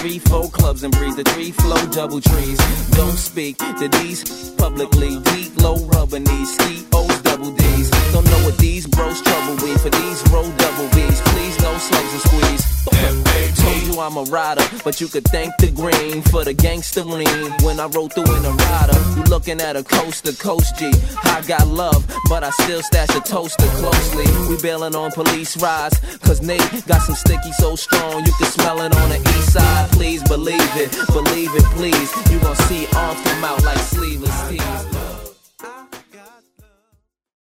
3-4 clubs and breathe the 3-flow double trees. Don't speak to these publicly. Deep, low rubber knees, ski O's, double D's. Don't know what these bros trouble with. For these roll double B's, please no slugs and squeeze. Told you I'm a rider, but you could thank the green for the gangster lean. When I roll through in a rider, you looking at a coast to coast G. I got love, but I still stash a toaster closely. We bailing on police rides, cause Nate got some sticky so strong you can smell it on the east side. Please believe it, please. You gon' see arms come out like sleeveless tees.